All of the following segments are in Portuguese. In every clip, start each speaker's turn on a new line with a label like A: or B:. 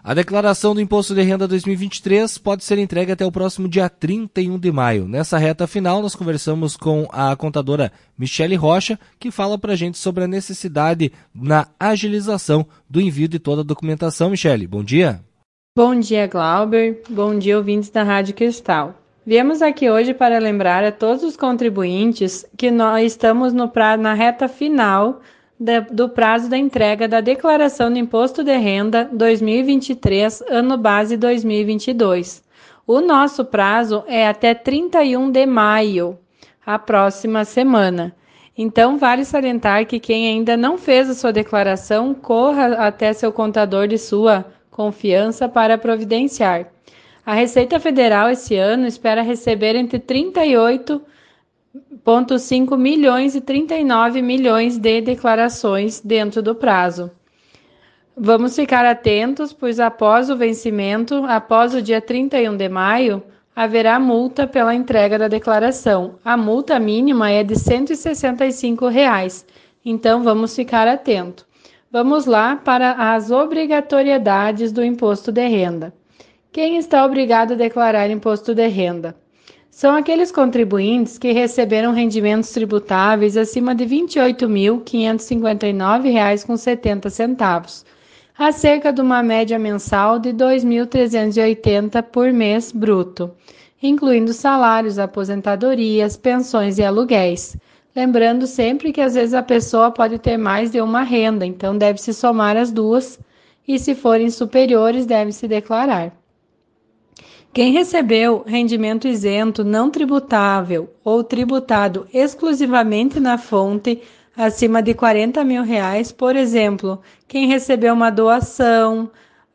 A: A declaração do Imposto de Renda 2023 pode ser entregue até o próximo dia 31 de maio. Nessa reta final, nós conversamos com a contadora Michele Rocha, que fala para a gente sobre a necessidade na agilização do envio de toda a documentação. Michele, bom dia.
B: Bom dia, Glauber. Bom dia, ouvintes da Rádio Cristal. Viemos aqui hoje para lembrar a todos os contribuintes que nós estamos na reta final do prazo da entrega da Declaração do Imposto de Renda 2023, ano base 2022. O nosso prazo é até 31 de maio, a próxima semana. Então, vale salientar que quem ainda não fez a sua declaração, corra até seu contador de sua confiança para providenciar. A Receita Federal esse ano espera receber entre 38,5 milhões e 39 milhões de declarações dentro do prazo. Vamos ficar atentos, pois após o vencimento, após o dia 31 de maio, haverá multa pela entrega da declaração. A multa mínima é de R$ 165, então vamos ficar atentos. Vamos lá para as obrigatoriedades do imposto de renda. Quem está obrigado a declarar imposto de renda? São aqueles contribuintes que receberam rendimentos tributáveis acima de R$ 28.559,70, a cerca de uma média mensal de R$ 2.380 por mês bruto, incluindo salários, aposentadorias, pensões e aluguéis. Lembrando sempre que às vezes a pessoa pode ter mais de uma renda, então deve-se somar as duas, e se forem superiores, deve-se declarar. Quem recebeu rendimento isento não tributável ou tributado exclusivamente na fonte acima de R$ 40 mil, por exemplo, quem recebeu uma doação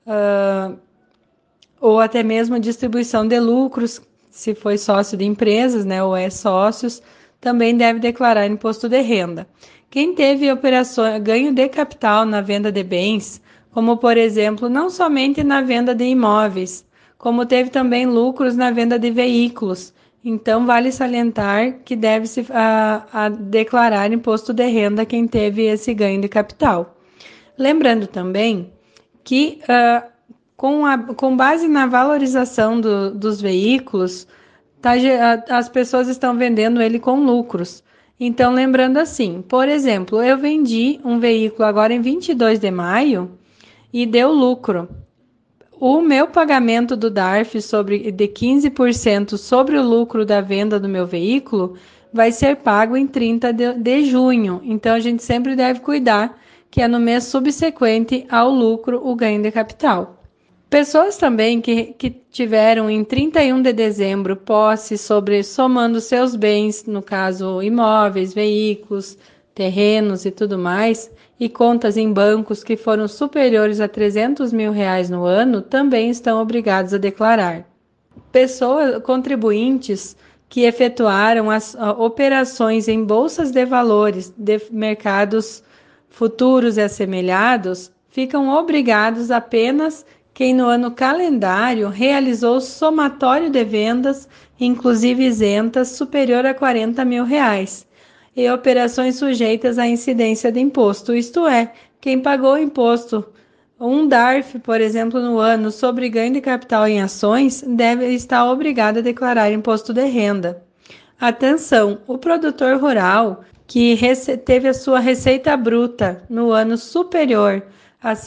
B: ou até mesmo distribuição de lucros, se foi sócio de empresas, né, ou é sócios, também deve declarar imposto de renda. Quem teve ganho de capital na venda de bens, como por exemplo, não somente na venda de imóveis, como teve também lucros na venda de veículos. Então, vale salientar que deve-se declarar imposto de renda quem teve esse ganho de capital. Lembrando também que, com base na valorização dos veículos, as pessoas estão vendendo ele com lucros. Então, lembrando assim, por exemplo, eu vendi um veículo agora em 22 de maio e deu lucro. O meu pagamento do DARF de 15% sobre o lucro da venda do meu veículo vai ser pago em 30 de junho. Então, a gente sempre deve cuidar que é no mês subsequente ao lucro o ganho de capital. Pessoas também que tiveram em 31 de dezembro posse somando seus bens, no caso imóveis, veículos, terrenos e tudo mais, e contas em bancos que foram superiores a R$ 300 mil no ano, também estão obrigados a declarar. Contribuintes que efetuaram as operações em bolsas de valores de mercados futuros e assemelhados, ficam obrigados apenas quem no ano calendário realizou somatório de vendas, inclusive isentas, superior a R$ 40 mil, e operações sujeitas à incidência de imposto, isto é, quem pagou imposto, um DARF, por exemplo, no ano sobre ganho de capital em ações, deve estar obrigado a declarar imposto de renda. Atenção, o produtor rural que teve a sua receita bruta no ano superior a R$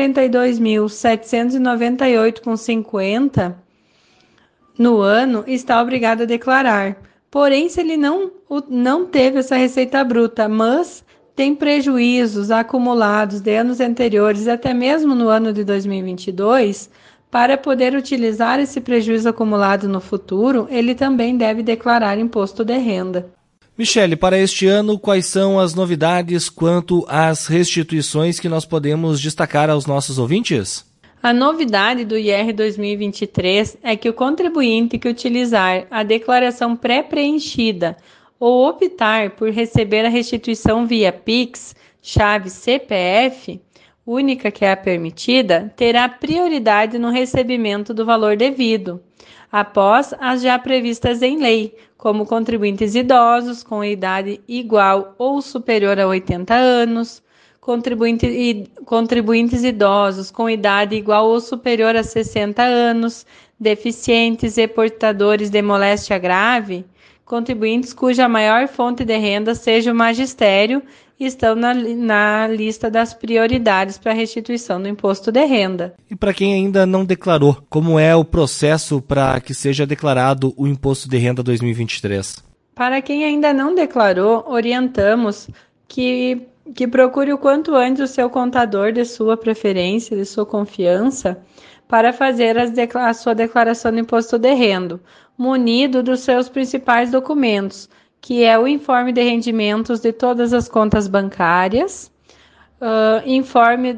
B: 142.798,50 no ano, está obrigado a declarar. Porém, se ele não teve essa receita bruta, mas tem prejuízos acumulados de anos anteriores, até mesmo no ano de 2022, para poder utilizar esse prejuízo acumulado no futuro, ele também deve declarar imposto de renda.
A: Michele, para este ano, quais são as novidades quanto às restituições que nós podemos destacar aos nossos ouvintes?
B: A novidade do IR 2023 é que o contribuinte que utilizar a declaração pré-preenchida ou optar por receber a restituição via Pix, chave CPF, única que é a permitida, terá prioridade no recebimento do valor devido, após as já previstas em lei, como contribuintes idosos com idade igual ou superior a 80 anos, contribuintes idosos com idade igual ou superior a 60 anos, deficientes e portadores de moléstia grave, contribuintes cuja maior fonte de renda seja o magistério estão na lista das prioridades para a restituição do imposto de renda.
A: E para quem ainda não declarou, como é o processo para que seja declarado o imposto de renda 2023?
B: Para quem ainda não declarou, orientamos que procure o quanto antes o seu contador de sua preferência, de sua confiança, para fazer a sua declaração do imposto de renda, munido dos seus principais documentos, que é o informe de rendimentos de todas as contas bancárias, informe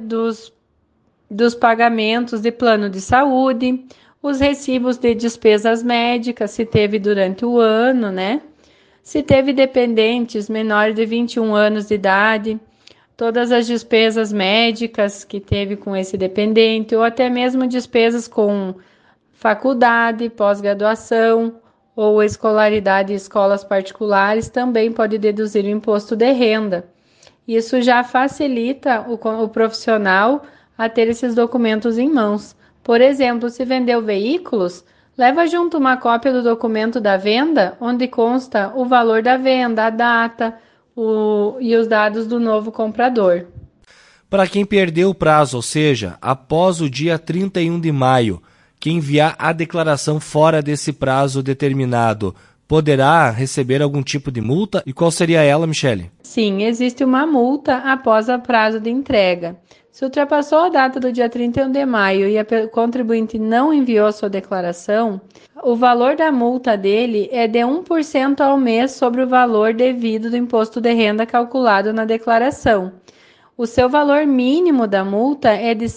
B: dos pagamentos de plano de saúde, os recibos de despesas médicas, se teve durante o ano, né? Se teve dependentes menores de 21 anos de idade, todas as despesas médicas que teve com esse dependente, ou até mesmo despesas com faculdade, pós-graduação, ou escolaridade em escolas particulares, também pode deduzir o imposto de renda. Isso já facilita o profissional a ter esses documentos em mãos. Por exemplo, se vendeu veículos, leva junto uma cópia do documento da venda, onde consta o valor da venda, a data e os dados do novo comprador.
A: Para quem perdeu o prazo, ou seja, após o dia 31 de maio, que enviar a declaração fora desse prazo determinado, poderá receber algum tipo de multa? E qual seria ela, Michele?
B: Sim, existe uma multa após o prazo de entrega. Se ultrapassou a data do dia 31 de maio e o contribuinte não enviou sua declaração, o valor da multa dele é de 1% ao mês sobre o valor devido do imposto de renda calculado na declaração. O seu valor mínimo da multa é de R$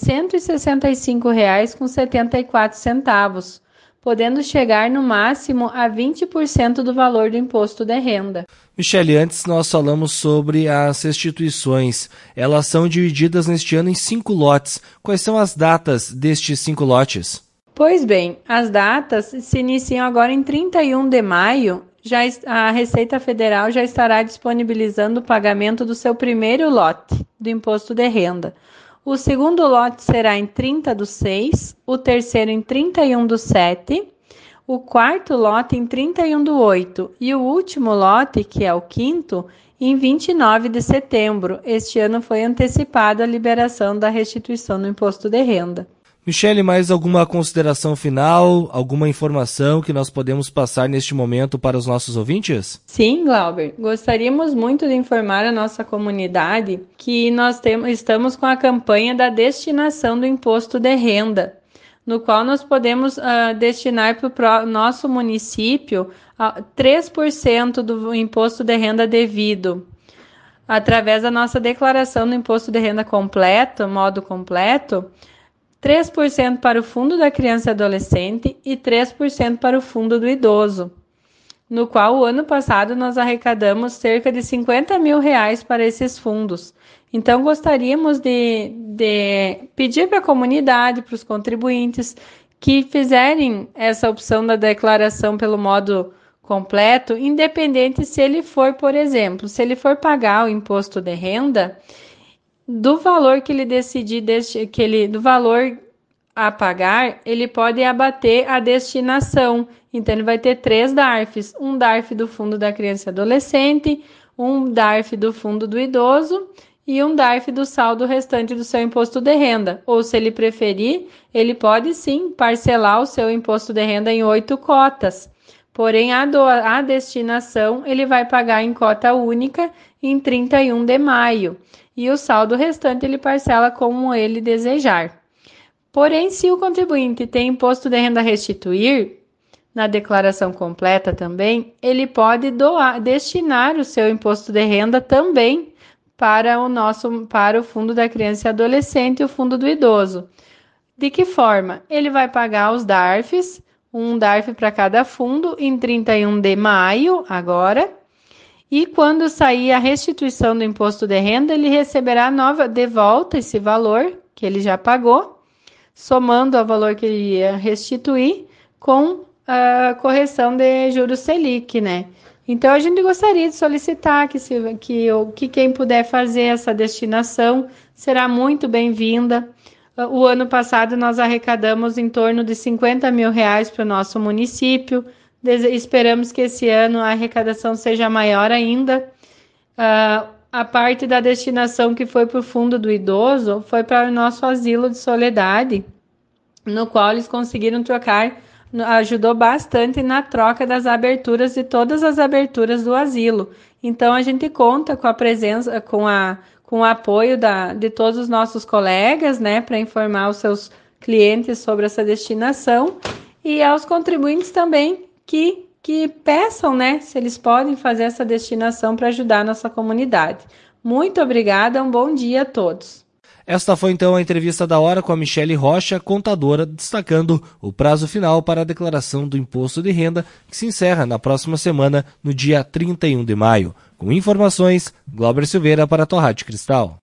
B: 165,74, podendo chegar no máximo a 20% do valor do imposto de renda.
A: Michele, antes nós falamos sobre as restituições. Elas são divididas neste ano em 5 lotes. Quais são as datas destes 5 lotes?
B: Pois bem, as datas se iniciam agora em 31 de maio. A Receita Federal já estará disponibilizando o pagamento do seu primeiro lote do imposto de renda. O segundo lote será em 30/6, o terceiro em 31/7, o quarto lote em 31/8 e o último lote, que é o quinto, em 29 de setembro. Este ano foi antecipada a liberação da restituição do imposto de renda.
A: Michele, mais alguma consideração final, alguma informação que nós podemos passar neste momento para os nossos ouvintes?
B: Sim, Glauber. Gostaríamos muito de informar a nossa comunidade que nós estamos com a campanha da destinação do imposto de renda, no qual nós podemos destinar para o nosso município 3% do imposto de renda devido, através da nossa declaração do imposto de renda completo, modo completo, 3% para o Fundo da Criança e Adolescente e 3% para o Fundo do Idoso, no qual o ano passado nós arrecadamos cerca de R$50 mil para esses fundos. Então, gostaríamos de pedir para a comunidade, para os contribuintes, que fizerem essa opção da declaração pelo modo completo, independente se ele for, por exemplo, se ele for pagar o imposto de renda, do valor que ele decidir, do valor a pagar, ele pode abater a destinação. Então, ele vai ter 3 DARFs, um DARF do Fundo da Criança e Adolescente, um DARF do Fundo do Idoso e um DARF do saldo restante do seu imposto de renda. Ou, se ele preferir, ele pode sim parcelar o seu imposto de renda em 8 cotas. Porém, a destinação ele vai pagar em cota única em 31 de maio. E o saldo restante ele parcela como ele desejar. Porém, se o contribuinte tem imposto de renda a restituir, na declaração completa também, ele pode destinar o seu imposto de renda também para o Fundo da Criança e Adolescente e o Fundo do Idoso. De que forma? Ele vai pagar os DARFs, um DARF para cada fundo, em 31 de maio, agora. E quando sair a restituição do imposto de renda, ele receberá de volta esse valor que ele já pagou, somando ao valor que ele ia restituir, com a correção de juros Selic, né? Então, a gente gostaria de solicitar que quem puder fazer essa destinação será muito bem-vinda. O ano passado, nós arrecadamos em torno de R$50 mil para o nosso município. Esperamos que esse ano a arrecadação seja maior ainda. A parte da destinação que foi para o Fundo do Idoso foi para o nosso asilo de Soledade, no qual eles conseguiram trocar, ajudou bastante na troca das aberturas de todas as aberturas do asilo. Então a gente conta com a presença, com o apoio de todos os nossos colegas, né, para informar os seus clientes sobre essa destinação, e aos contribuintes também que peçam, né, se eles podem fazer essa destinação para ajudar a nossa comunidade. Muito obrigada, um bom dia a todos.
A: Esta foi então a entrevista da hora com a Michele Rocha, contadora, destacando o prazo final para a declaração do imposto de renda, que se encerra na próxima semana, no dia 31 de maio. Com informações, Glauber Silveira para a Tua Rádio Cristal.